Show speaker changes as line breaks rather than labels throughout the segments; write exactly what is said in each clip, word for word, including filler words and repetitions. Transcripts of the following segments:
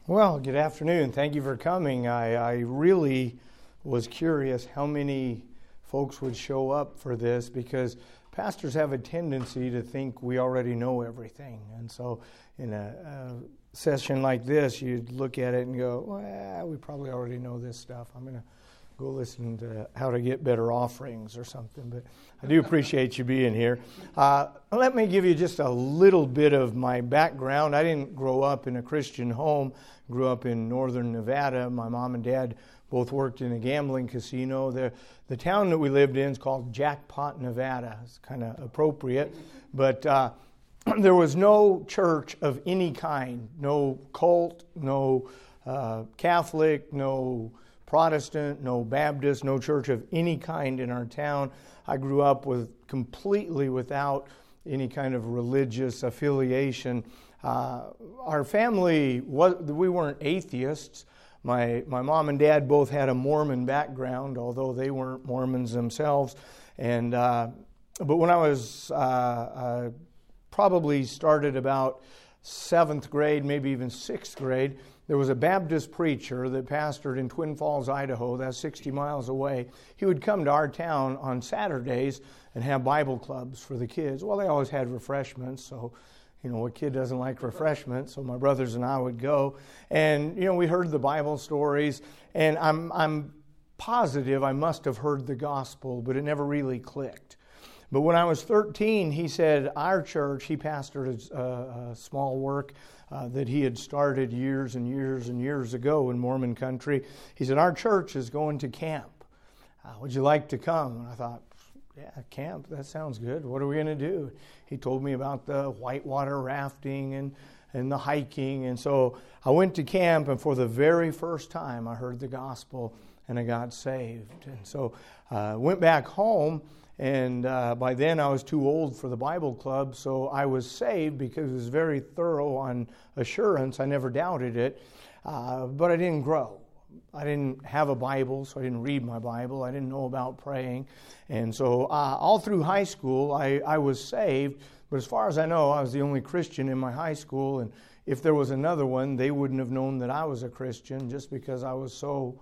Well, good afternoon. Thank you for coming. I, I really was curious how many folks would show up for this, because pastors have a tendency to think we already know everything. And so in a, a session like this, you'd look at it and go, well, we probably already know this stuff. I'm going to go listen to how to get better offerings or something. But I do appreciate you being here. Uh, let me give you just a little bit of my background. I didn't grow up in a Christian home. Grew up in northern Nevada. My mom and dad both worked in a gambling casino. The, the town that we lived in is called Jackpot, Nevada. It's kind of appropriate. But uh, there was no church of any kind. No cult, no uh, Catholic, no Protestant, no Baptist, no church of any kind in our town. I grew up with completely without any kind of religious affiliation. Uh, our family, was, we weren't atheists. My my mom and dad both had a Mormon background, although they weren't Mormons themselves. And uh, but when I was uh, uh, probably started about seventh grade, maybe even sixth grade, there was a Baptist preacher that pastored in Twin Falls, Idaho. That's sixty miles away. He would come to our town on Saturdays and have Bible clubs for the kids. Well, they always had refreshments, so you know, what kid doesn't like refreshments? So my brothers and I would go, and you know, we heard the Bible stories, and I'm I'm positive I must have heard the gospel, but it never really clicked. But when I was thirteen, he said our church, he pastored a, a small work uh, that he had started years and years and years ago in Mormon country. He said, our church is going to camp. Uh, would you like to come? And I thought, yeah, camp, that sounds good. What are we going to do? He told me about the whitewater rafting and, and the hiking. And so I went to camp, and for the very first time I heard the gospel and I got saved. And so I uh, went back home, and uh, by then I was too old for the Bible club, so I was saved because it was very thorough on assurance. I never doubted it, uh, but I didn't grow. I didn't have a Bible, so I didn't read my Bible. I didn't know about praying. And so uh, all through high school, I, I was saved. But as far as I know, I was the only Christian in my high school. And if there was another one, they wouldn't have known that I was a Christian just because I was so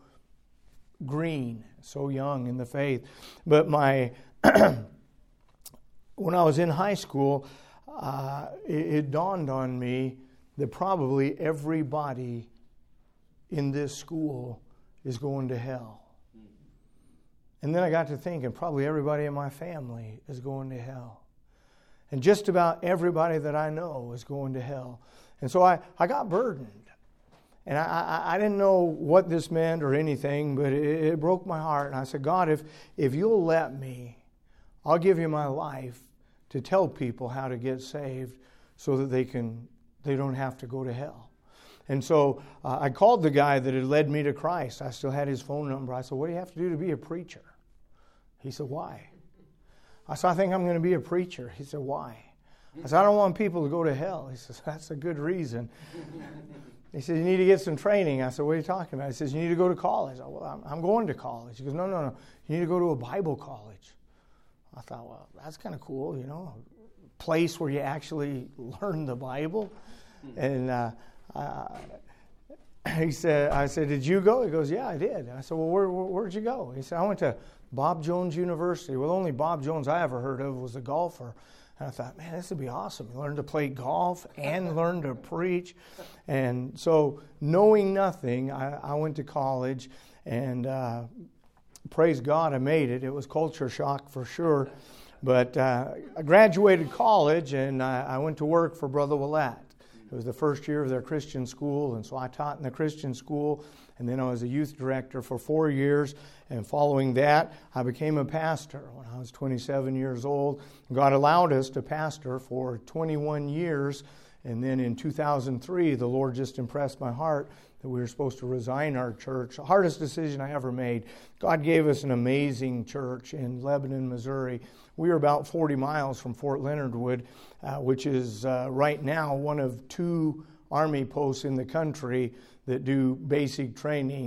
green, so young in the faith. But my when I was in high school, uh, it, it dawned on me that probably everybody in this school is going to hell. And then I got to thinking, probably everybody in my family is going to hell. And just about everybody that I know is going to hell. And so I, I got burdened. And I, I, I didn't know what this meant or anything, but it, it broke my heart. And I said, God, if, if you'll let me, I'll give you my life to tell people how to get saved so that they can they don't have to go to hell. And so uh, I called the guy that had led me to Christ. I still had his phone number. I said, what do you have to do to be a preacher? He said, why? I said, I think I'm going to be a preacher. He said, why? I said, I don't want people to go to hell. He says, that's a good reason. He said, you need to get some training. I said, what are you talking about? He says, you need to go to college. I said, well, I'm, I'm going to college. He goes, no, no, no. You need to go to a Bible college. I thought, well, that's kind of cool, you know, a place where you actually learn the Bible. And uh, Uh, he said, I said, did you go? He goes, yeah, I did. I said, well, where, where, where'd you go? He said, I went to Bob Jones University. Well, the only Bob Jones I ever heard of was a golfer. And I thought, man, this would be awesome. You learn to play golf and learn to preach. And so knowing nothing, I, I went to college, and uh, praise God, I made it. It was culture shock for sure. But uh, I graduated college, and I, I went to work for Brother Willett. It was the first year of their Christian school, and so I taught in the Christian school, and then I was a youth director for four years, and following that, I became a pastor when I was twenty-seven years old. God allowed us to pastor for twenty-one years, and then in two thousand three, the Lord just impressed my heart that we were supposed to resign our church. The hardest decision I ever made. God gave us an amazing church in Lebanon, Missouri. We were about forty miles from Fort Leonard Wood, uh, which is uh, right now one of two Army posts in the country that do basic training.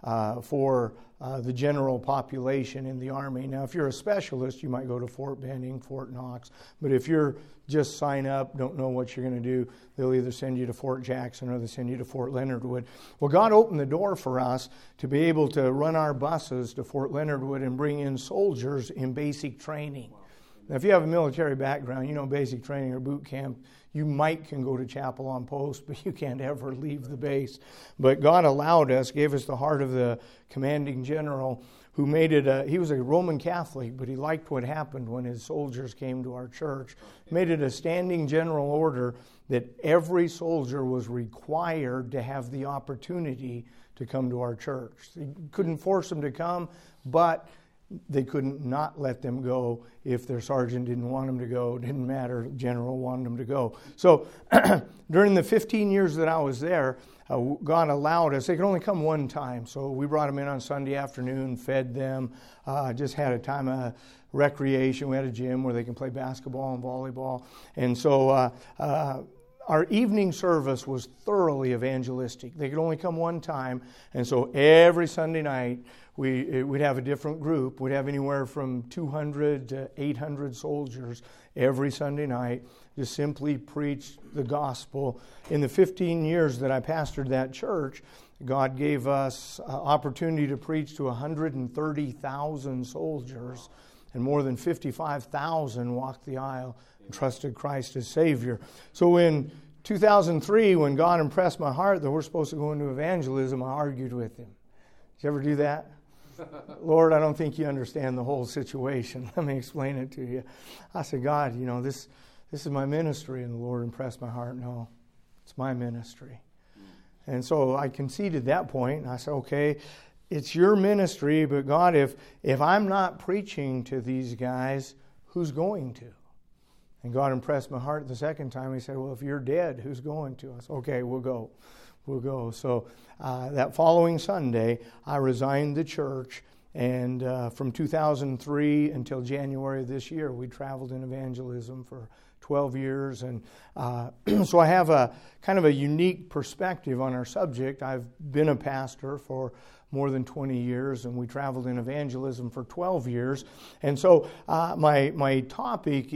uh, for uh, the general population in the Army. Now, if you're a specialist, you might go to Fort Benning, Fort Knox. But if you're just sign up, don't know what you're going to do, they'll either send you to Fort Jackson or they'll send you to Fort Leonard Wood. Well, God opened the door for us to be able to run our buses to Fort Leonard Wood and bring in soldiers in basic training. Now, if you have a military background, you know basic training or boot camp, you might can go to chapel on post, but you can't ever leave the base. But God allowed us, gave us the heart of the commanding general, who made it a, he was a Roman Catholic, but he liked what happened when his soldiers came to our church. Made it a standing general order that every soldier was required to have the opportunity to come to our church. He couldn't force them to come, but they couldn't not let them go if their sergeant didn't want them to go. It didn't matter. General wanted them to go. So during the fifteen years that I was there, uh, God allowed us. They could only come one time. So we brought them in on Sunday afternoon, fed them, uh, just had a time of recreation. We had a gym where they can play basketball and volleyball. And so uh, uh, our evening service was thoroughly evangelistic. They could only come one time. And so every Sunday night, We, we'd have a different group. We'd have anywhere from two hundred to eight hundred soldiers every Sunday night, just simply preach the gospel. In the fifteen years that I pastored that church, God gave us uh, opportunity to preach to one hundred thirty thousand soldiers, and more than fifty-five thousand walked the aisle and trusted Christ as Savior. So in two thousand three, when God impressed my heart that we're supposed to go into evangelism, I argued with Him. Did you ever do that? Lord, I don't think you understand the whole situation. Let me explain it to you. I said, God, you know, this this is my ministry. And the Lord impressed my heart. No, it's my ministry. And so I conceded that point. And I said, okay, it's your ministry. But God, if, if I'm not preaching to these guys, who's going to? And God impressed my heart the second time. He said, well, if you're dead, who's going to? I said, okay, we'll go. We'll go. So uh, that following Sunday, I resigned the church, and uh, from two thousand three until January of this year, we traveled in evangelism for twelve years. And uh, so I have a kind of a unique perspective on our subject. I've been a pastor for more than twenty years, and we traveled in evangelism for twelve years. And so uh, my my topic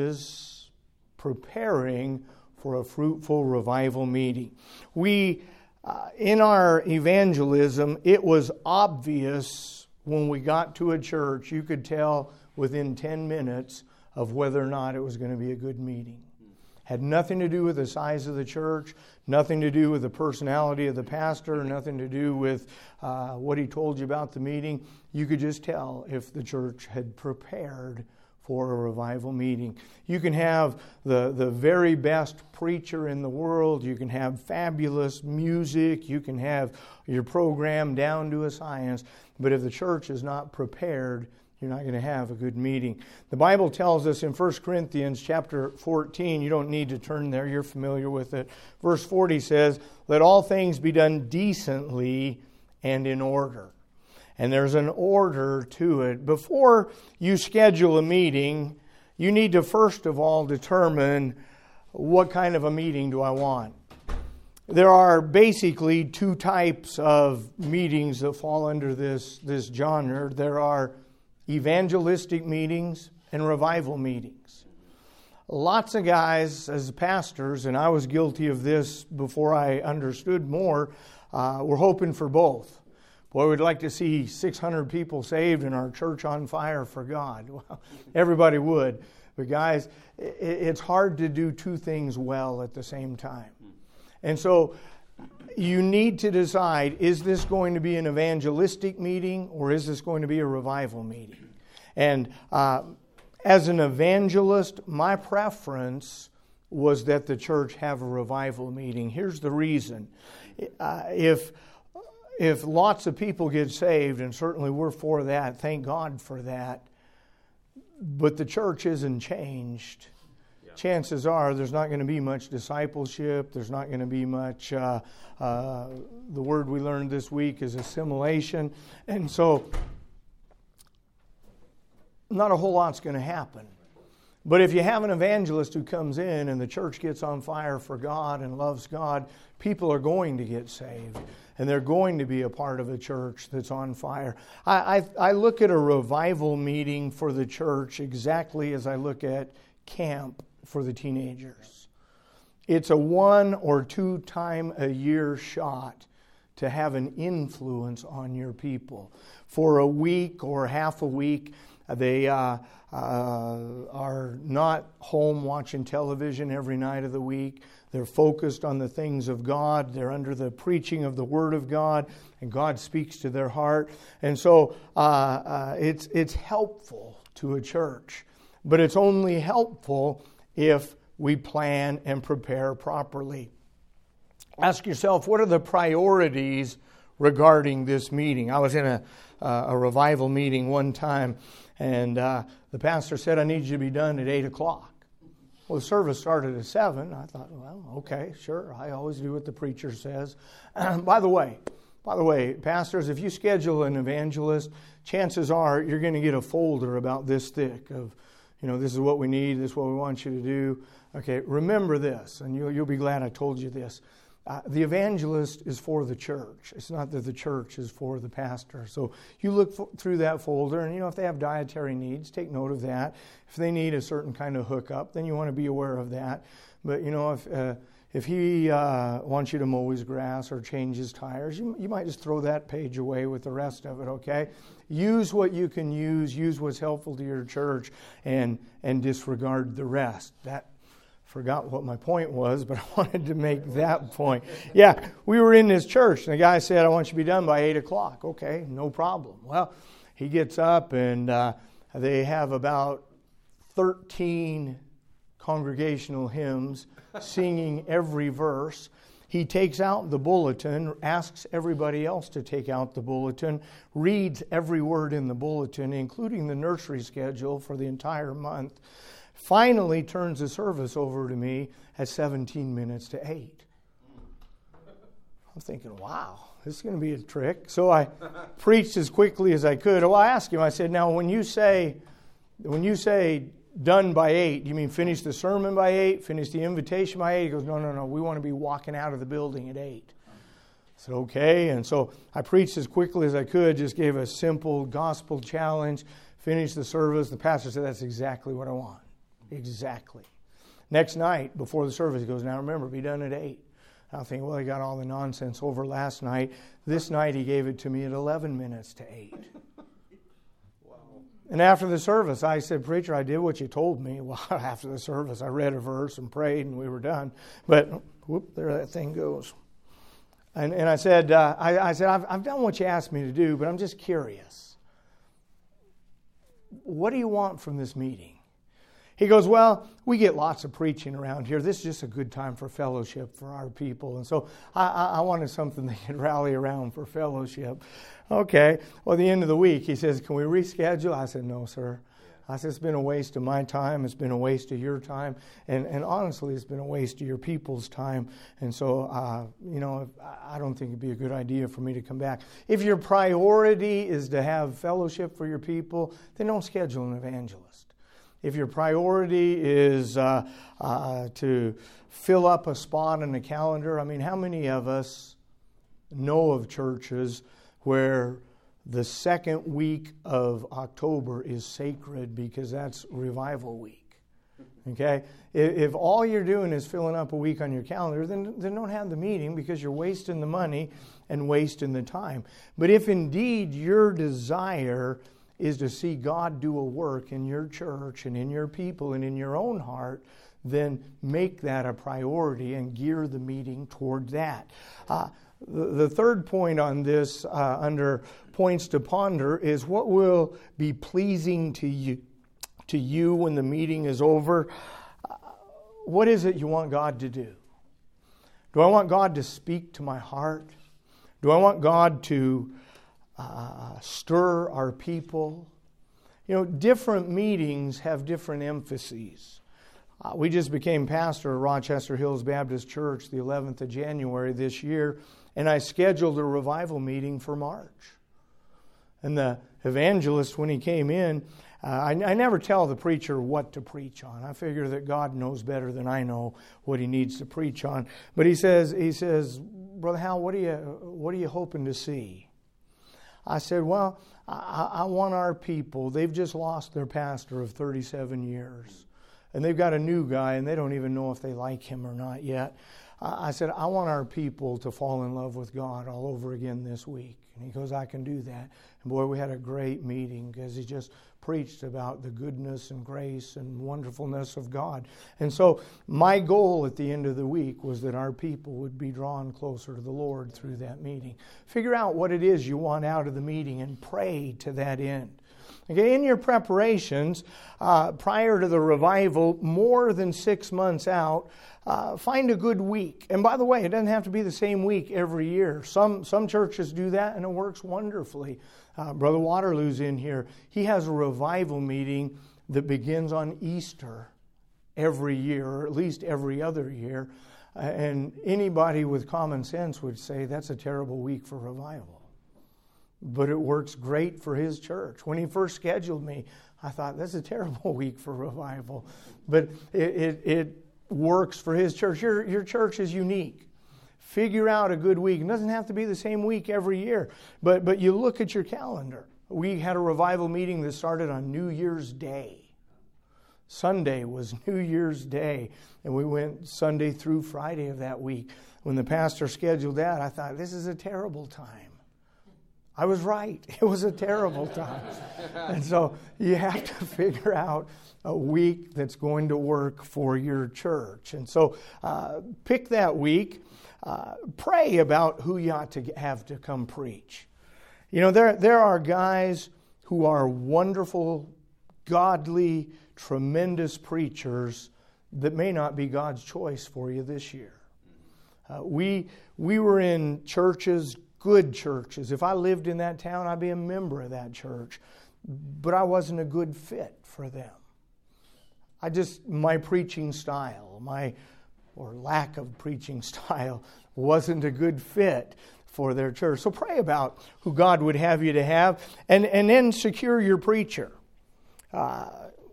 is preparing for a fruitful revival meeting. We, uh, in our evangelism, it was obvious when we got to a church, you could tell within ten minutes of whether or not it was going to be a good meeting. Had nothing to do with the size of the church, nothing to do with the personality of the pastor, nothing to do with uh, what he told you about the meeting. You could just tell if the church had prepared for a revival meeting. You can have the, the very best preacher in the world. You can have fabulous music. You can have your program down to a science. But if the church is not prepared, you're not going to have a good meeting. The Bible tells us in First Corinthians chapter fourteen, you don't need to turn there, you're familiar with it. Verse forty says, let all things be done decently and in order. And there's an order to it. Before you schedule a meeting, you need to first of all determine what kind of a meeting do I want. There are basically two types of meetings that fall under this, this genre. There are evangelistic meetings and revival meetings. Lots of guys as pastors, and I was guilty of this before I understood more, uh, were hoping for both. Boy, we'd like to see six hundred people saved and our church on fire for God. Well, everybody would. But guys, it's hard to do two things well at the same time. And so you need to decide, is this going to be an evangelistic meeting or is this going to be a revival meeting? And uh, as an evangelist, my preference was that the church have a revival meeting. Here's the reason. Uh, if... If lots of people get saved, and certainly we're for that, thank God for that, but the church isn't changed, yeah. Chances are there's not going to be much discipleship, there's not going to be much, uh, uh, the word we learned this week is assimilation, and so not a whole lot's going to happen. But if you have an evangelist who comes in and the church gets on fire for God and loves God, people are going to get saved. And they're going to be a part of a church that's on fire. I, I, I look at a revival meeting for the church exactly as I look at camp for the teenagers. It's a one or two time a year shot to have an influence on your people. For a week or half a week, they uh, uh, are not home watching television every night of the week. They're focused on the things of God. They're under the preaching of the Word of God, and God speaks to their heart. And so uh, uh, it's it's helpful to a church, but it's only helpful if we plan and prepare properly. Ask yourself, what are the priorities regarding this meeting? I was in a, uh, a revival meeting one time, and uh, the pastor said, I need you to be done at eight o'clock. Well, the service started at seven. I thought, well, okay, sure. I always do what the preacher says. By the way, by the way, pastors, if you schedule an evangelist, chances are you're going to get a folder about this thick of, you know, this is what we need, this is what we want you to do. Okay, remember this, and you'll, you'll be glad I told you this. Uh, the evangelist is for the church. It's not that the church is for the pastor. So you look for, through that folder, and you know if they have dietary needs, take note of that. If they need a certain kind of hookup, then you want to be aware of that. But you know if uh, if he uh, wants you to mow his grass or change his tires, you you might just throw that page away with the rest of it. Okay, use what you can use. Use what's helpful to your church, and and disregard the rest. That. Forgot what my point was, but I wanted to make that point. Yeah, we were in this church, and the guy said, I want you to be done by eight o'clock. Okay, no problem. Well, he gets up, and uh, they have about thirteen congregational hymns, singing every verse. He takes out the bulletin, asks everybody else to take out the bulletin, reads every word in the bulletin, including the nursery schedule for the entire month. Finally turns the service over to me at seventeen minutes to eight. I'm thinking, wow, this is going to be a trick. So I preached as quickly as I could. Well, I asked him, I said, now when you say, when you say done by eight, you mean finish the sermon by eight, finish the invitation by eight? He goes, no, no, no, we want to be walking out of the building at eight. I said, okay. And so I preached as quickly as I could, just gave a simple gospel challenge, finished the service. The pastor said, that's exactly what I want. Exactly. Next night, before the service, he goes, now remember, be done at eight. I think, well, he got all the nonsense over last night. This night, he gave it to me at eleven minutes to eight. Wow. And after the service, I said, preacher, I did what you told me. Well, after the service, I read a verse and prayed, and we were done. But, whoop, there that thing goes. And, and I said, uh, I, I said, I've, I've done what you asked me to do, but I'm just curious. What do you want from this meeting? He goes, well, we get lots of preaching around here. This is just a good time for fellowship for our people. And so I, I, I wanted something they could rally around for fellowship. Okay. Well, at the end of the week, he says, can we reschedule? I said, no, sir. I said, it's been a waste of my time. It's been a waste of your time. And, and honestly, it's been a waste of your people's time. And so, uh, you know, I don't think it'd be a good idea for me to come back. If your priority is to have fellowship for your people, then don't schedule an evangelist. If your priority is uh, uh, to fill up a spot in the calendar, I mean, how many of us know of churches where the second week of October is sacred because that's revival week? Okay? If all you're doing is filling up a week on your calendar, then, then don't have the meeting because you're wasting the money and wasting the time. But if indeed your desire is to see God do a work in your church and in your people and in your own heart, then make that a priority and gear the meeting toward that. Uh, the, the third point on this, uh, under points to ponder, is what will be pleasing to you, to you when the meeting is over. Uh, what is it you want God to do? Do I want God to speak to my heart? Do I want God to Uh, stir our people? You know, different meetings have different emphases. Uh, we just became pastor of Rochester Hills Baptist Church the eleventh of January this year, and I scheduled a revival meeting for March. And the evangelist, when he came in, Uh, I, I never tell the preacher what to preach on. I figure that God knows better than I know what he needs to preach on. But he says, he says, Brother Hal, what are you, what are you hoping to see? I said, well, I, I want our people, they've just lost their pastor of thirty-seven years. And they've got a new guy, and they don't even know if they like him or not yet. I said, I want our people to fall in love with God all over again this week. And he goes, I can do that. And boy, we had a great meeting because he just preached about the goodness and grace and wonderfulness of God. And so my goal at the end of the week was that our people would be drawn closer to the Lord through that meeting. Figure out what it is you want out of the meeting and pray to that end. Okay, in your preparations, uh, prior to the revival, more than six months out, uh, find a good week. And by the way, it doesn't have to be the same week every year. Some some churches do that, and it works wonderfully. Uh, Brother Waterloo's in here. He has a revival meeting that begins on Easter every year, or at least every other year. Uh, and anybody with common sense would say that's a terrible week for revival. But it works great for his church. When he first scheduled me, I thought, that's a terrible week for revival. But it, it, it works for his church. Your, your church is unique. Figure out a good week. It doesn't have to be the same week every year. But, but you look at your calendar. We had a revival meeting that started on New Year's Day. Sunday was New Year's Day. And we went Sunday through Friday of that week. When the pastor scheduled that, I thought, this is a terrible time. I was right. It was a terrible time. And so you have to figure out a week that's going to work for your church. And so uh, pick that week. Uh, pray about who you ought to have to come preach. You know, there, there are guys who are wonderful, godly, tremendous preachers that may not be God's choice for you this year. Uh, we we were in churches, good churches. If I lived in that town, I'd be a member of that church. But I wasn't a good fit for them. I just, my preaching style, my, or lack of preaching style, wasn't a good fit for their church. So pray about who God would have you to have, and, and then secure your preacher. Uh,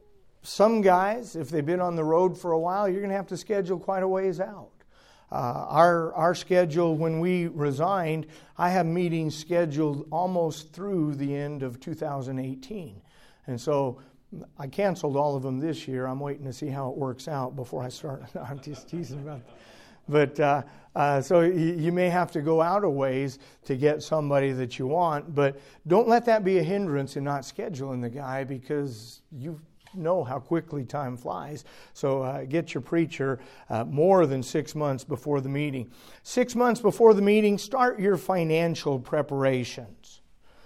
some guys, if they've been on the road for a while, you're going to have to schedule quite a ways out. Uh, our our schedule, when we resigned, I have meetings scheduled almost through the end of two thousand eighteen. And so I canceled all of them this year. I'm waiting to see how it works out before I start. I'm just teasing about that. But uh, uh, so you, you may have to go out a ways to get somebody that you want. But don't let that be a hindrance in not scheduling the guy, because you know how quickly time flies. So uh, get your preacher uh, more than six months before the meeting. Six months before the meeting, start your financial preparations.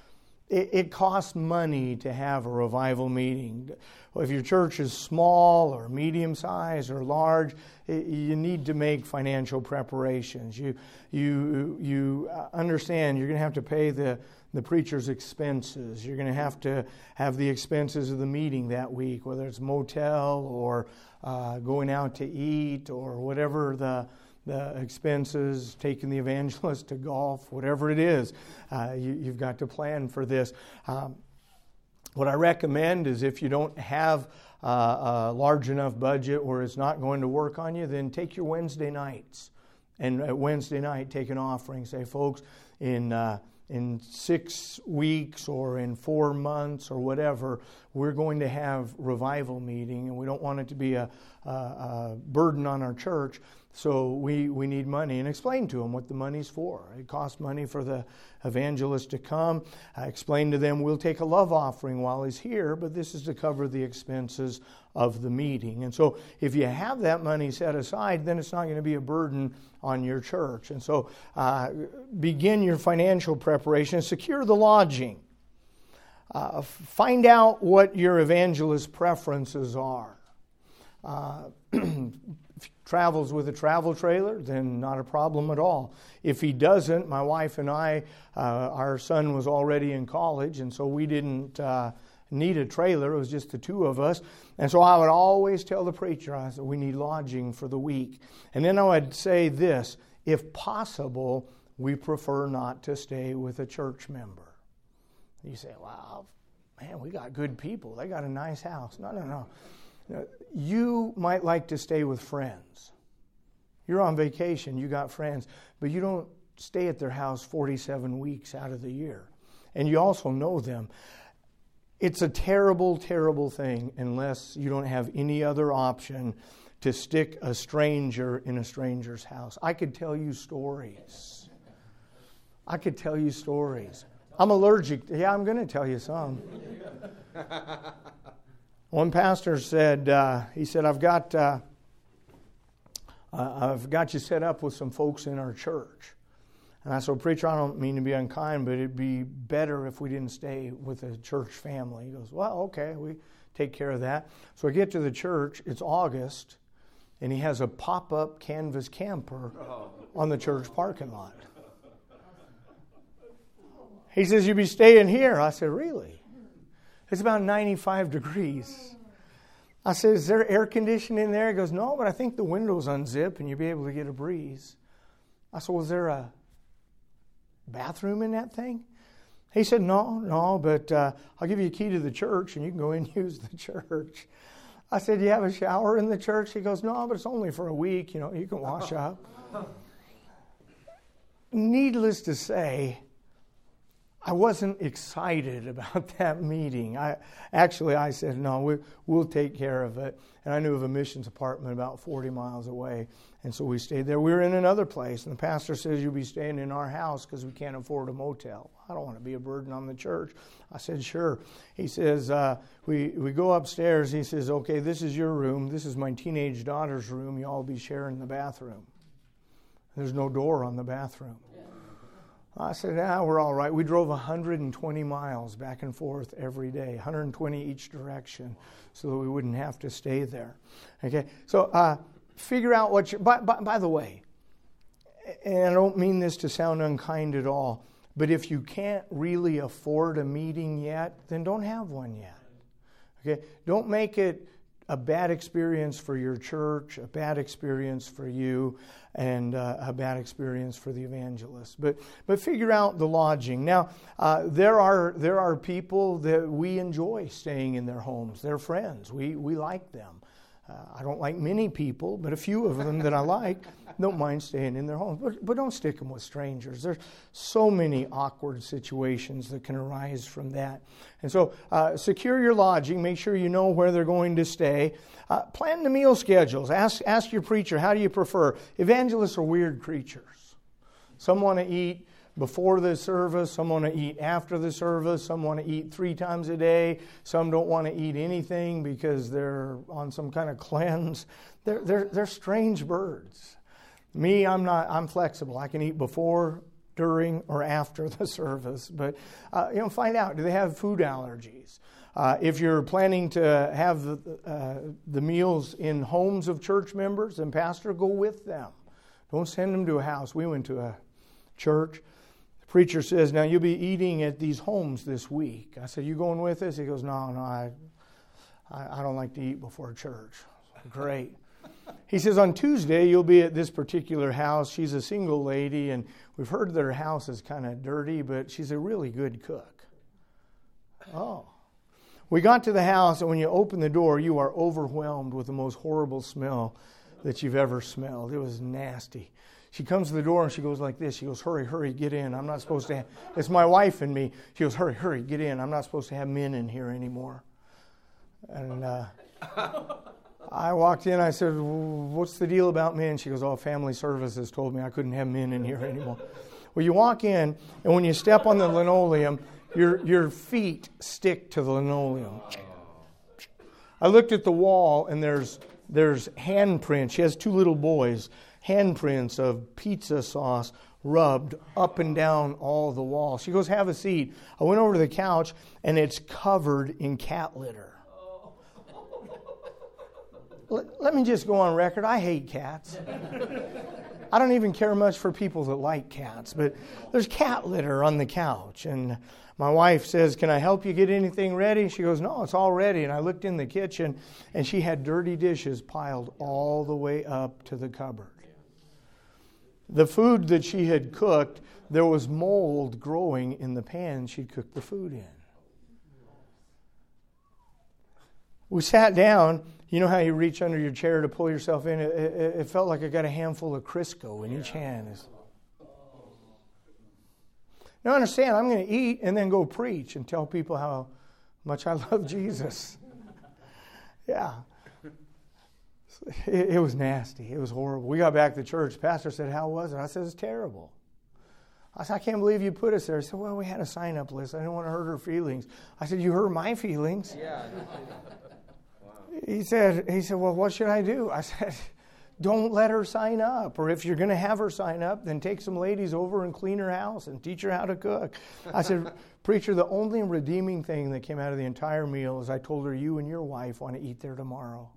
It, it costs money to have a revival meeting. If your church is small or medium size or large, it, you need to make financial preparations. You you you understand you're going to have to pay the the preacher's expenses. You're going to have to have the expenses of the meeting that week, whether it's motel or uh, going out to eat or whatever the the expenses, taking the evangelist to golf, whatever it is. Uh, you, you've got to plan for this. Um, what I recommend is, if you don't have uh, a large enough budget where it's not going to work on you, then take your Wednesday nights. And at Wednesday night, take an offering. Say, folks, in uh, in six weeks or in four months or whatever, we're going to have revival meeting, and we don't want it to be a, a, a burden on our church. So we, we need money, and explain to them what the money's for. It costs money for the evangelist to come. I explain to them we'll take a love offering while he's here, but this is to cover the expenses of the meeting. And so if you have that money set aside, then it's not going to be a burden on your church. And so uh, begin your financial preparation. Secure the lodging. Uh, find out what your evangelist preferences are. Uh, if he travels with a travel trailer, then not a problem at all. If he doesn't, my wife and I, uh, our son was already in college, and so we didn't uh, need a trailer. It was just the two of us. And so I would always tell the preacher, I said, we need lodging for the week. And then I would say this, if possible, we prefer not to stay with a church member. You say, well, man, we got good people. They got a nice house. No, no, no. no. You might like to stay with friends. You're on vacation, you got friends, but you don't stay at their house forty-seven weeks out of the year. And you also know them. It's a terrible, terrible thing unless you don't have any other option to stick a stranger in a stranger's house. I could tell you stories. I could tell you stories. I'm allergic. To, yeah, I'm going to tell you some. One pastor said, uh, he said, I've got, uh, uh, I've got you set up with some folks in our church. And I said, preacher, I don't mean to be unkind, but it'd be better if we didn't stay with a church family. He goes, well, okay, we take care of that. So I get to the church, it's August, and he has a pop-up canvas camper on the church parking lot. He says, you'll be staying here. I said, really? It's about ninety-five degrees. I said, is there air conditioning in there? He goes, no, but I think the windows unzip and you'll be able to get a breeze. I said, was there a bathroom in that thing? He said, no, no, but uh, I'll give you a key to the church and you can go in and use the church. I said, do you have a shower in the church? He goes, no, but it's only for a week. You know, you can wash up. Needless to say, I wasn't excited about that meeting. I Actually, I said, no, we, we'll take care of it. And I knew of a missions apartment about forty miles away. And so we stayed there. We were in another place. And the pastor says, you'll be staying in our house because we can't afford a motel. I don't want to be a burden on the church. I said, sure. He says, uh, we, we go upstairs. He says, okay, this is your room. This is my teenage daughter's room. You all be sharing the bathroom. There's no door on the bathroom. I said, ah, we're all right. We drove one hundred twenty miles back and forth every day, one hundred twenty each direction, so that we wouldn't have to stay there. Okay, so uh, figure out what you, by, by, by the way, and I don't mean this to sound unkind at all, but if you can't really afford a meeting yet, then don't have one yet. Okay, don't make it a bad experience for your church, a bad experience for you, and uh, a bad experience for the evangelist. But but figure out the lodging. Now, uh, there are there are people that we enjoy staying in their homes. They're friends. We we like them. Uh, I don't like many people, but a few of them that I like don't mind staying in their homes. But, but don't stick them with strangers. There's so many awkward situations that can arise from that. And so uh, secure your lodging. Make sure you know where they're going to stay. Uh, plan the meal schedules. Ask, ask your preacher, how do you prefer? Evangelists are weird creatures. Some want to eat before the service, some want to eat after the service, some want to eat three times a day, some don't want to eat anything because they're on some kind of cleanse. They're, they're, they're strange birds. Me, I'm not, I'm flexible. I can eat before, during, or after the service. But, uh, you know, find out, do they have food allergies? Uh, if you're planning to have the, uh, the meals in homes of church members, then pastor, go with them. Don't send them to a house. We went to a church. Preacher says, now you'll be eating at these homes this week. I said, you going with us? He goes, no, no, I, I, I don't like to eat before church. Great. He says, on Tuesday, you'll be at this particular house. She's a single lady, and we've heard that her house is kind of dirty, but she's a really good cook. Oh. We got to the house, and when you open the door, you are overwhelmed with the most horrible smell that you've ever smelled. It was nasty. She comes to the door and she goes like this. She goes, hurry, hurry, get in. I'm not supposed to have, it's my wife and me. She goes, hurry, hurry, get in. I'm not supposed to have men in here anymore. And uh, I walked in. I said, what's the deal about men? She goes, oh, family services told me I couldn't have men in here anymore. Well, you walk in, and when you step on the linoleum, your your feet stick to the linoleum. I looked at the wall, and there's there's handprints. She has two little boys. Handprints of pizza sauce rubbed up and down all the wall. She goes, have a seat. I went over to the couch, and it's covered in cat litter. Let, let me just go on record. I hate cats. I don't even care much for people that like cats, but there's cat litter on the couch. And my wife says, can I help you get anything ready? She goes, no, it's all ready. And I looked in the kitchen, and she had dirty dishes piled all the way up to the cupboard. The food that she had cooked, there was mold growing in the pan she cooked the food in. we sat down. You know how you reach under your chair to pull yourself in? It, it, it felt like I got a handful of Crisco in each hand. It's, now understand, I'm going to eat and then go preach and tell people how much I love Jesus. Yeah. It, it was nasty. It was horrible. We got back to church. The pastor said, how was it? I said, it's terrible. I said, I can't believe you put us there. He said, well, we had a sign-up list. I didn't want to hurt her feelings. I said, you hurt my feelings.
Yeah.
He said, he said, well, what should I do? I said, don't let her sign up. Or if you're going to have her sign up, then take some ladies over and clean her house and teach her how to cook. I said, preacher, the only redeeming thing that came out of the entire meal is I told her, you and your wife want to eat there tomorrow.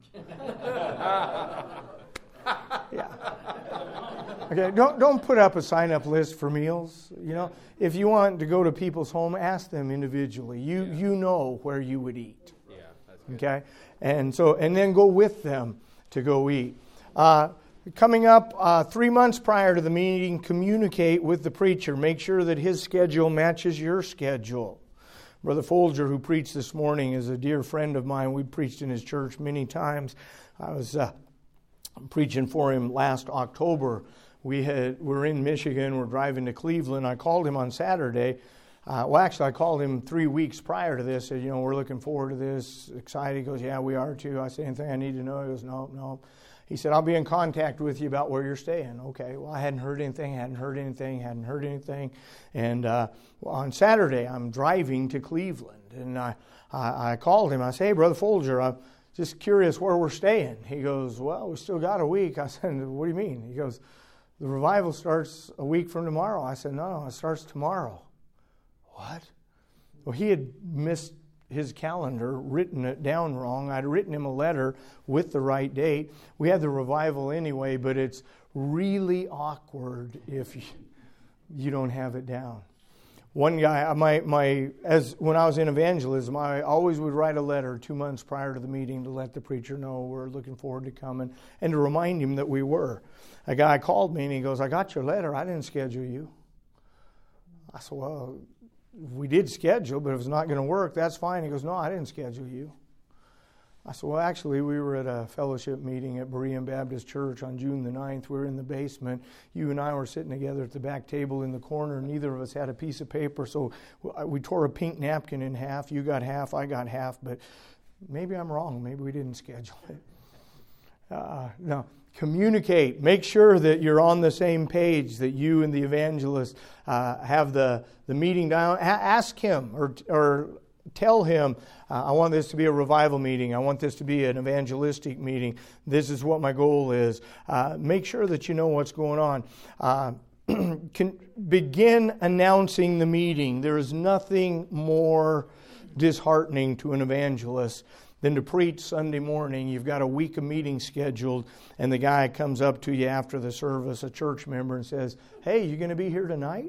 Yeah. Okay, don't don't put up a sign-up list for meals. You know, if you want to go to people's home, ask them individually. You
Yeah.
you know where you would eat.
Yeah, that's good.
Okay, and so and then go with them to go eat. Uh, coming up uh, three months prior to the meeting, communicate with the preacher. Make sure that his schedule matches your schedule. Brother Folger, who preached this morning, is a dear friend of mine. We preached in his church many times. I was uh, preaching for him last October. We had we were in Michigan. We're driving to Cleveland. I called him on Saturday. Uh, well, actually, I called him three weeks prior to this. Said, you know, we're looking forward to this. Excited. He goes, yeah, we are too. I said, anything I need to know? He goes, no, no. He said, I'll be in contact with you about where you're staying. Okay. Well, I hadn't heard anything, hadn't heard anything, hadn't heard anything. And uh, well, on Saturday, I'm driving to Cleveland. And I, I, I called him. I said, hey, Brother Folger, I'm just curious where we're staying. He goes, well, we still got a week. I said, what do you mean? He goes, the revival starts a week from tomorrow. I said, no, no, it starts tomorrow. What? Well, he had missed his calendar, written it down wrong. I'd written him a letter with the right date. We had the revival anyway, but it's really awkward if you, you don't have it down. One guy, my my as when I was in evangelism, I always would write a letter two months prior to the meeting to let the preacher know we're looking forward to coming and to remind him that we were. A guy called me and he goes, I got your letter. I didn't schedule you. I said, well, we did schedule, but if it's not going to work, that's fine. He goes, no, I didn't schedule you. I said, well, actually, we were at a fellowship meeting at Berean Baptist Church on June the ninth. We were in the basement. You and I were sitting together at the back table in the corner. Neither of us had a piece of paper, so we tore a pink napkin in half. You got half, I got half, but maybe I'm wrong. Maybe we didn't schedule it. Uh, no. Communicate. Make sure that you're on the same page, that you and the evangelist uh, have the, the meeting down. A- ask him or or tell him, uh, I want this to be a revival meeting. I want this to be an evangelistic meeting. This is what my goal is. Uh, make sure that you know what's going on. Uh, can begin announcing the meeting. There is nothing more disheartening to an evangelist than to preach Sunday morning. You've got a week of meetings scheduled, and the guy comes up to you after the service, a church member, and says, hey, you going to be here tonight?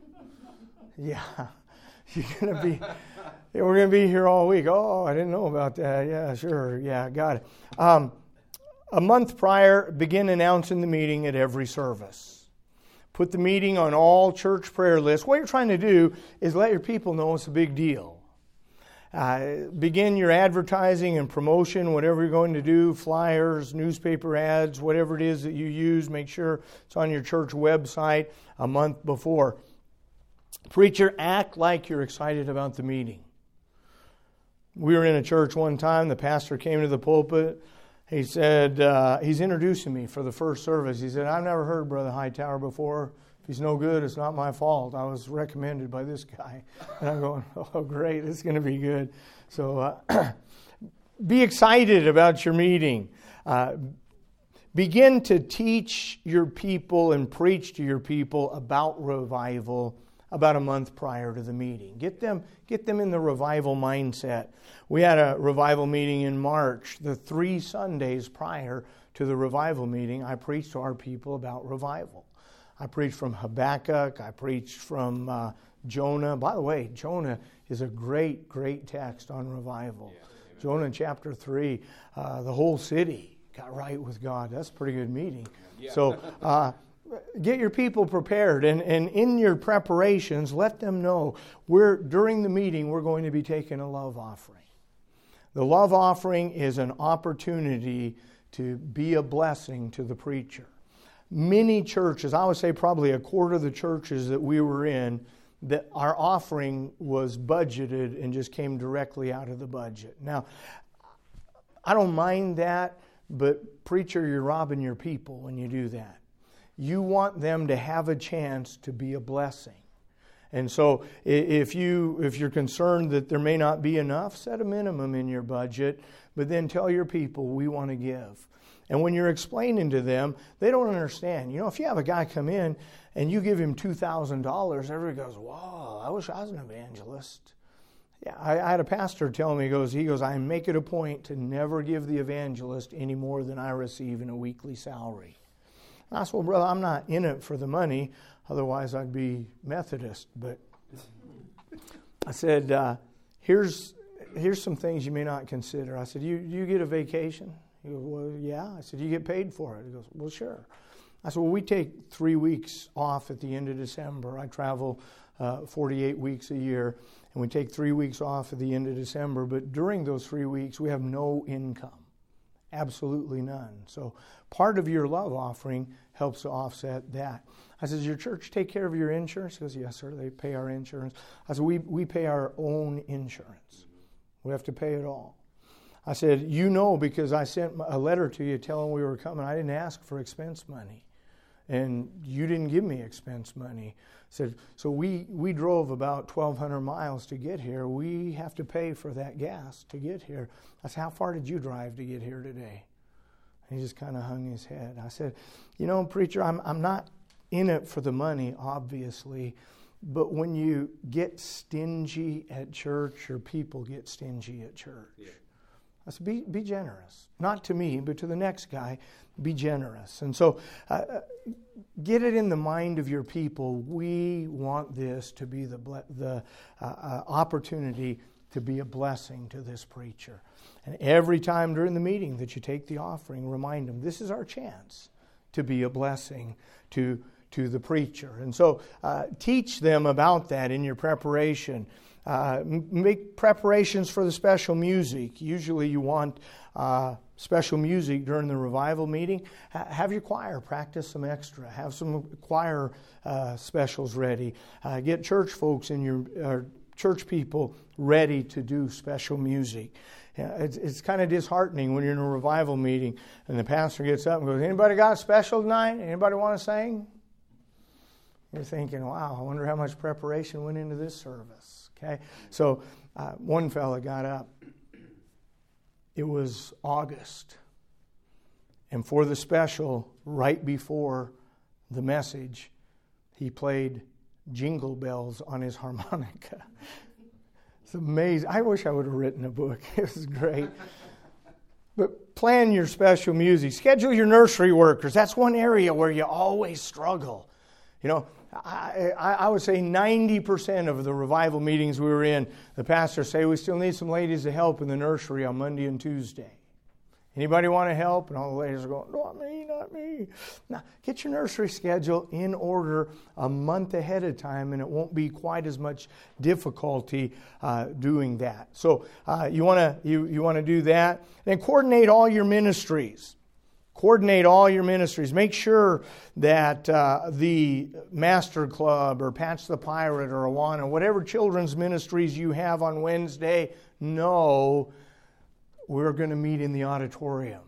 Yeah. You're going to be, yeah, we're going to be here all week. Oh, I didn't know about that. Yeah, sure. Yeah, got it. Um, a month prior, begin announcing the meeting at every service. Put the meeting on all church prayer lists. What you're trying to do is let your people know it's a big deal. Uh, begin your advertising and promotion, whatever you're going to do, flyers, newspaper ads, whatever it is that you use. Make sure it's on your church website a month before. Preacher, act like you're excited about the meeting. We were in a church one time. The pastor came to the pulpit. He said, uh, he's introducing me for the first service. He said, I've never heard Brother Hightower before. If he's no good, it's not my fault. I was recommended by this guy. And I'm going, oh, great, it's going to be good. So uh, be excited about your meeting. Uh, begin to teach your people and preach to your people about revival about a month prior to the meeting. Get them, get them in the revival mindset. We had a revival meeting in March. The three Sundays prior to the revival meeting, I preached to our people about revival. I preached from Habakkuk. I preached from uh, Jonah. By the way, Jonah is a great, great text on revival. Yeah, Jonah chapter three, uh, the whole city got right with God. That's a pretty good meeting. Yeah. So uh, get your people prepared. And, and in your preparations, let them know we're during the meeting we're going to be taking a love offering. The love offering is an opportunity to be a blessing to the preacher. Many churches, I would say probably a quarter of the churches that we were in, that our offering was budgeted and just came directly out of the budget. Now, I don't mind that, but preacher, you're robbing your people when you do that. You want them to have a chance to be a blessing. And so if, you, if you're concerned that there may not be enough, set a minimum in your budget, but then tell your people, we want to give. And when you're explaining to them, they don't understand. You know, if you have a guy come in and you give him two thousand dollars, everybody goes, wow, I wish I was an evangelist. Yeah, I, I had a pastor tell me, he goes, he goes, I make it a point to never give the evangelist any more than I receive in a weekly salary. And I said, well, brother, I'm not in it for the money. Otherwise, I'd be Methodist. But I said, uh, here's here's some things you may not consider. I said, you you get a vacation? He goes, well, yeah. I said, you get paid for it? He goes, well, sure. I said, well, we take three weeks off at the end of December. I travel uh, forty-eight weeks a year, and we take three weeks off at the end of December. But during those three weeks, we have no income, absolutely none. So part of your love offering helps to offset that. I said, does your church take care of your insurance? He goes, yes, sir, they pay our insurance. I said, we, we pay our own insurance. We have to pay it all. I said, you know, because I sent a letter to you telling we were coming. I didn't ask for expense money, and you didn't give me expense money. I said, so we, we drove about twelve hundred miles to get here. We have to pay for that gas to get here. I said, how far did you drive to get here today? And he just kind of hung his head. I said, you know, preacher, I'm I'm not in it for the money, obviously, but when you get stingy at church, or people get stingy at church, yeah. I said, be, be generous. Not to me, but to the next guy, be generous. And so uh, get it in the mind of your people. We want this to be the, the uh, uh, opportunity to be a blessing to this preacher. And every time during the meeting that you take the offering, remind them, this is our chance to be a blessing to, to the preacher. And so uh, teach them about that in your preparation. Uh, make preparations for the special music. Usually you want uh, special music during the revival meeting. Ha- have your choir practice some extra. Have some choir uh, specials ready. Uh, get church folks and your uh, church people ready to do special music. Yeah, it's it's kind of disheartening when you're in a revival meeting and the pastor gets up and goes, anybody got a special tonight? Anybody want to sing? You're thinking, wow, I wonder how much preparation went into this service. Okay, so uh, one fella got up. It was August. And for the special, right before the message, he played Jingle Bells on his harmonica. It's amazing. I wish I would have written a book. It was great. But plan your special music. Schedule your nursery workers. That's one area where you always struggle. You know, I, I, I would say ninety percent of the revival meetings we were in, the pastors say, we still need some ladies to help in the nursery on Monday and Tuesday. Anybody want to help? And all the ladies are going, not me, not me. Now, get your nursery schedule in order a month ahead of time, and it won't be quite as much difficulty uh, doing that. So uh, you want to you, you want to do that. Then coordinate all your ministries. Coordinate all your ministries. Make sure that uh, the Master Club or Patch the Pirate or Awana, whatever children's ministries you have on Wednesday, know we're going to meet in the auditorium.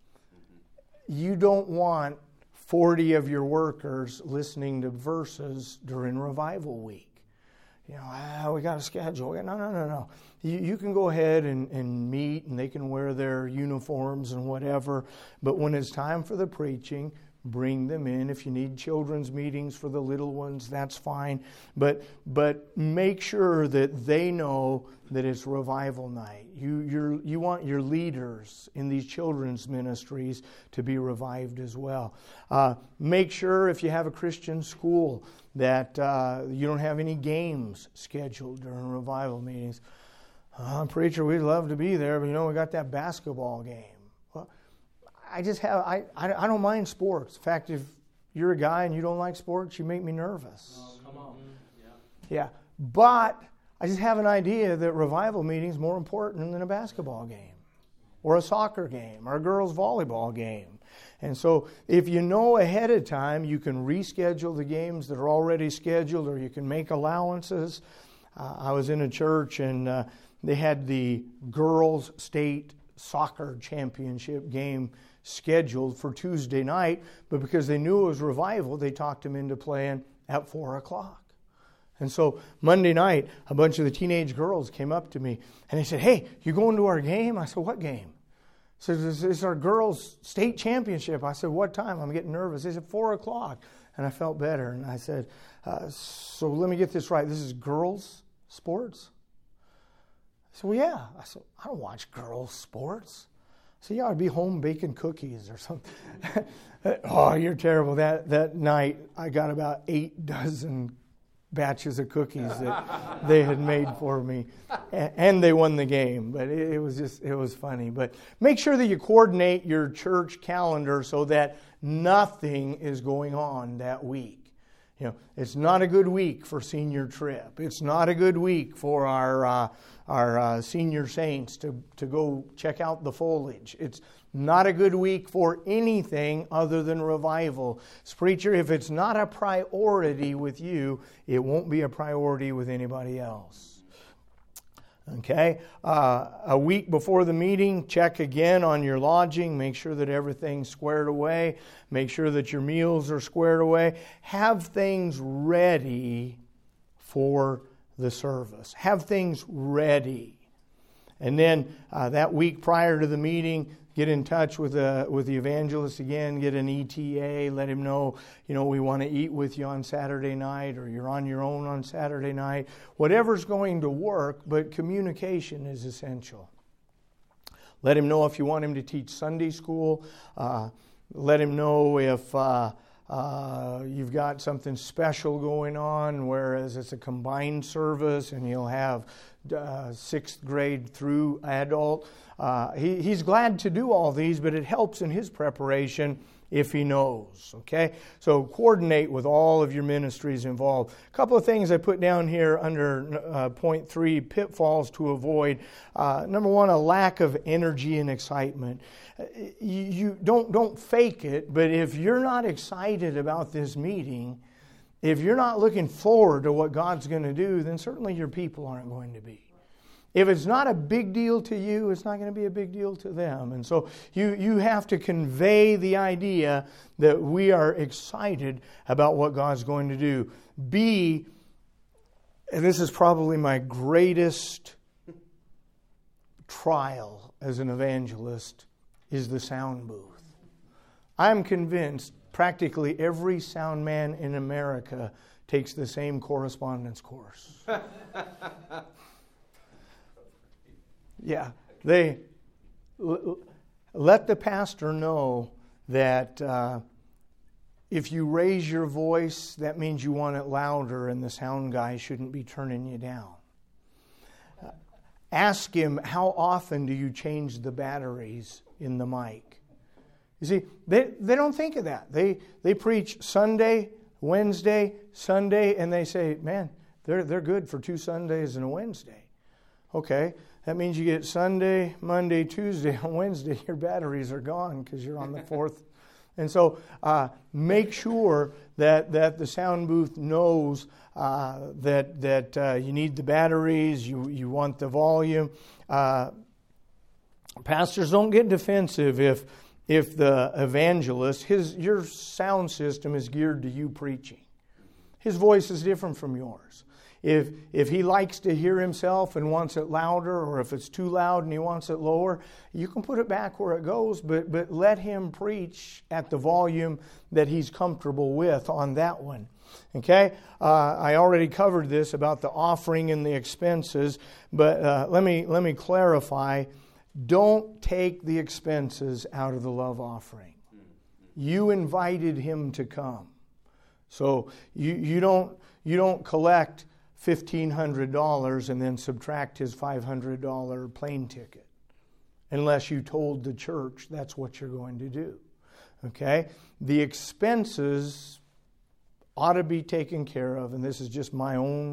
You don't want forty of your workers listening to verses during revival week. You know, ah, we got a schedule. No, no, no, no. You, you can go ahead and, and meet, and they can wear their uniforms and whatever. But when it's time for the preaching, bring them in. If you need children's meetings for the little ones, that's fine. But but make sure that they know that it's revival night. You you're, you want your leaders in these children's ministries to be revived as well. Uh, make sure if you have a Christian school that uh, you don't have any games scheduled during revival meetings. Uh, preacher, we'd love to be there, but you know we got that basketball game. Well, I just have I, I I don't mind sports. In fact, if you're a guy and you don't like sports, you make me nervous.
Oh, come on.
Yeah, but I just have an idea that revival meeting is more important than a basketball game or a soccer game or a girls' volleyball game. And so if you know ahead of time, you can reschedule the games that are already scheduled, or you can make allowances. Uh, I was in a church and uh, they had the girls' state soccer championship game scheduled for Tuesday night, but because they knew it was revival, they talked them into playing at four o'clock. And so Monday night, a bunch of the teenage girls came up to me and they said, "Hey, you going to our game?" I said, "What game?" So this is our girls' state championship. I said, "What time?" I'm getting nervous. They said, four o'clock. And I felt better. And I said, uh, so let me get this right. This is girls' sports? I said, "Well, yeah." I said, "I don't watch girls' sports." I said, "Yeah, I'd be home baking cookies or something." Oh, you're terrible. That, that night, I got about eight dozen batches of cookies that they had made for me, and they won the game. But it, it was just, it was funny. But make sure that you coordinate your church calendar so that nothing is going on that week. You know, it's not a good week for senior trip. It's not a good week for our uh, our uh, senior saints to to go check out the foliage. It's not a good week for anything other than revival. So, preacher, if it's not a priority with you, it won't be a priority with anybody else. Okay? Uh, a week before the meeting, check again on your lodging. Make sure that everything's squared away. Make sure that your meals are squared away. Have things ready for the service. Have things ready. And then uh, that week prior to the meeting, get in touch with the with the evangelist again. Get an E T A. Let him know, you know, we want to eat with you on Saturday night, or you're on your own on Saturday night. Whatever's going to work, but communication is essential. Let him know if you want him to teach Sunday school. Uh, let him know if uh, uh, you've got something special going on, whereas it's a combined service and you'll have uh, sixth grade through adult. Uh, he, he's glad to do all these, but it helps in his preparation if he knows. Okay? So coordinate with all of your ministries involved. A couple of things I put down here under uh, point three, pitfalls to avoid. Uh, number one, a lack of energy and excitement. You, you don't don't fake it, but if you're not excited about this meeting, if you're not looking forward to what God's going to do, then certainly your people aren't going to be. If it's not a big deal to you, it's not going to be a big deal to them. And so you, you have to convey the idea that we are excited about what God's going to do. B, and this is probably my greatest trial as an evangelist, is the sound booth. I'm convinced practically every sound man in America takes the same correspondence course. Yeah, they l- let the pastor know that uh, if you raise your voice, that means you want it louder, and the sound guy shouldn't be turning you down. Uh, ask him, how often do you change the batteries in the mic? You see, they, they don't think of that. They they preach Sunday, Wednesday, Sunday, and they say, man, they're they're good for two Sundays and a Wednesday. Okay. That means you get Sunday, Monday, Tuesday, and Wednesday, your batteries are gone because you're on the fourth. And so uh, make sure that, that the sound booth knows uh, that that uh, you need the batteries, you, you want the volume. Uh, pastors, don't get defensive if if the evangelist, his your sound system is geared to you preaching. His voice is different from yours. If if he likes to hear himself and wants it louder, or if it's too loud and he wants it lower, you can put it back where it goes, but but let him preach at the volume that he's comfortable with on that one. Okay? Uh, I already covered this about the offering and the expenses, but uh, let me let me clarify. Don't take the expenses out of the love offering. You invited him to come. So you, you don't you don't collect fifteen hundred dollars and then subtract his five hundred dollars plane ticket, unless you told the church that's what you're going to do. Okay? The expenses ought to be taken care of, and this is just my own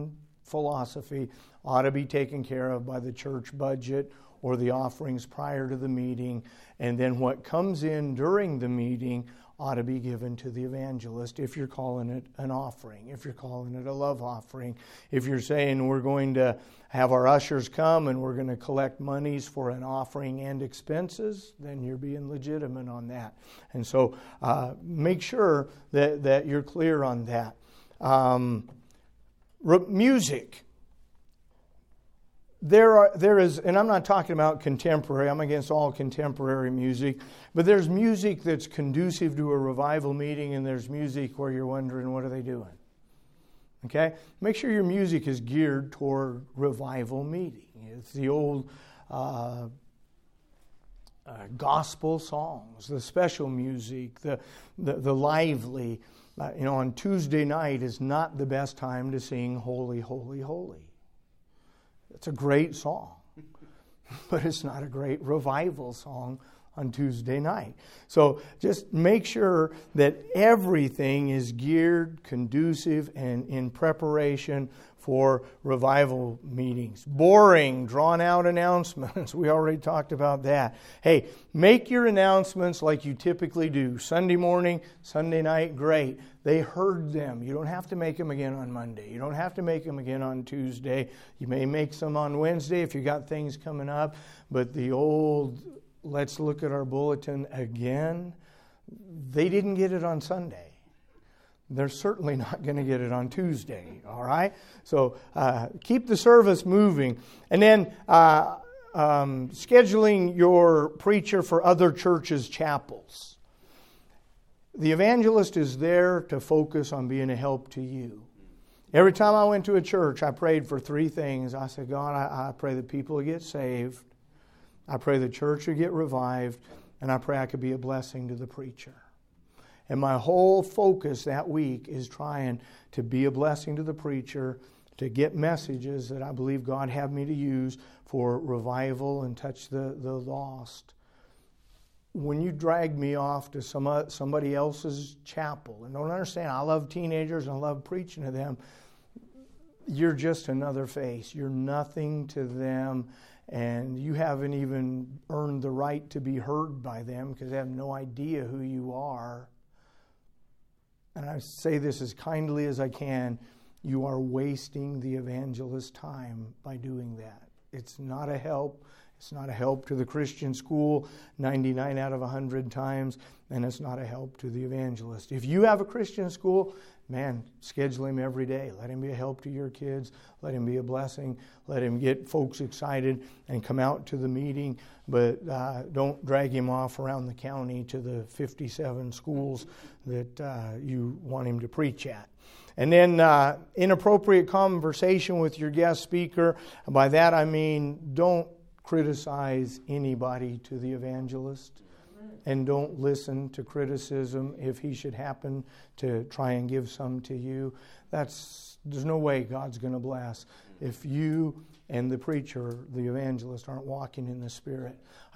philosophy ought to be taken care of by the church budget or the offerings prior to the meeting, and then what comes in during the meeting ought to be given to the evangelist if you're calling it an offering, if you're calling it a love offering. If you're saying we're going to have our ushers come and we're going to collect monies for an offering and expenses, then you're being legitimate on that. And so uh, make sure that, that you're clear on that. Um, re- music. There are, there is, and I'm not talking about contemporary, I'm against all contemporary music, but there's music that's conducive to a revival meeting, and there's music where you're wondering, what are they doing? Okay? Make sure your music is geared toward revival meeting. It's the old uh, uh, gospel songs, the special music, the, the, the lively. Uh, you know, on Tuesday night is not the best time to sing Holy, Holy, Holy. It's a great song, but it's not a great revival song on Tuesday night. So just make sure that everything is geared, conducive, and in preparation for revival meetings. Boring, drawn-out announcements. We already talked about that. Hey, make your announcements like you typically do. Sunday morning, Sunday night, great. They heard them. You don't have to make them again on Monday. You don't have to make them again on Tuesday. You may make some on Wednesday if you got things coming up. But the old, let's look at our bulletin again, they didn't get it on Sunday. They're certainly not going to get it on Tuesday, all right? So uh, keep the service moving. And then uh, um, scheduling your preacher for other churches' chapels. The evangelist is there to focus on being a help to you. Every time I went to a church, I prayed for three things. I said, God, I, I pray that people will get saved. I pray the church will get revived. And I pray I could be a blessing to the preacher. And my whole focus that week is trying to be a blessing to the preacher, to get messages that I believe God had me to use for revival and touch the, the lost. When you drag me off to some somebody else's chapel, and don't understand, I love teenagers and I love preaching to them, you're just another face. You're nothing to them, and you haven't even earned the right to be heard by them because they have no idea who you are. And I say this as kindly as I can, you are wasting the evangelist's time by doing that. It's not a help. It's not a help to the Christian school ninety-nine out of one hundred times, and it's not a help to the evangelist. If you have a Christian school, man, schedule him every day. Let him be a help to your kids. Let him be a blessing. Let him get folks excited and come out to the meeting. But uh, don't drag him off around the county to the fifty-seven schools that uh, you want him to preach at. And then uh, inappropriate conversation with your guest speaker. By that I mean don't criticize anybody to the evangelist. And don't listen to criticism if he should happen to try and give some to you. That's there's no way God's going to bless if you and the preacher, the evangelist, aren't walking in the Spirit.